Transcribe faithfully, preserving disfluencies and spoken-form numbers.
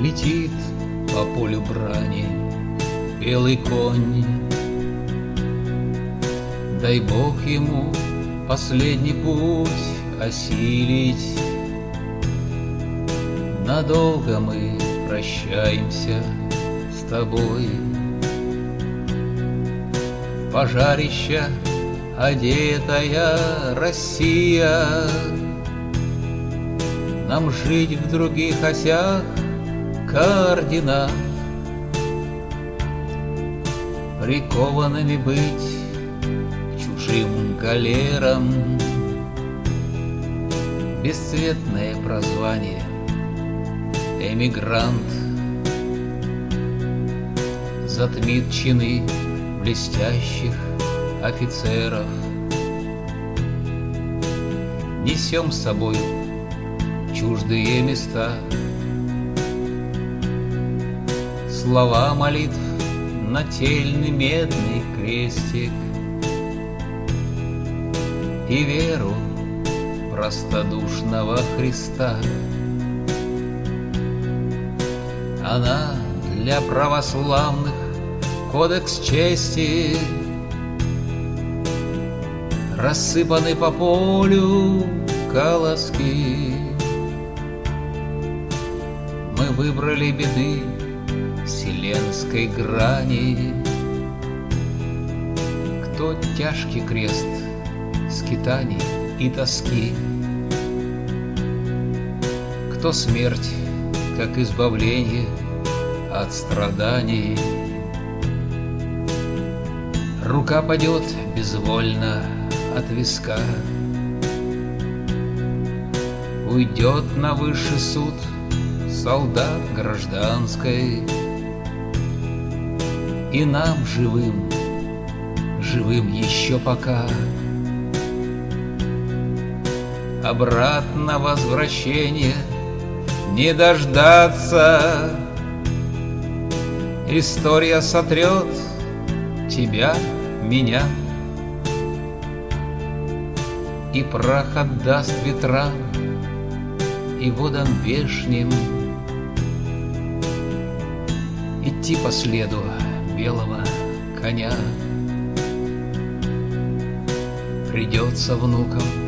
Летит по полю брани белый конь. Дай Бог ему последний путь осилить. Надолго мы прощаемся с тобой. В пожарище одетая Россия, нам жить в других осях координат, прикованными быть к чужим галерам. Бесцветное прозвание эмигрант затмит чины блестящих офицеров. Несем с собой чуждые места, слова молитв, нательный медный крестик и веру простодушного Христа. Она для православных кодекс чести, рассыпаны по полю колоски. Мы выбрали беды вселенской грани. Кто тяжкий крест скитаний и тоски, кто смерть как избавление от страданий. Рука падет безвольно от виска, уйдет на высший суд солдат гражданской. И нам живым, живым еще пока, обратно возвращения не дождаться. История сотрет тебя, меня, и прах отдаст ветрам и водам вешним. Идти по следу белого коня придется внукам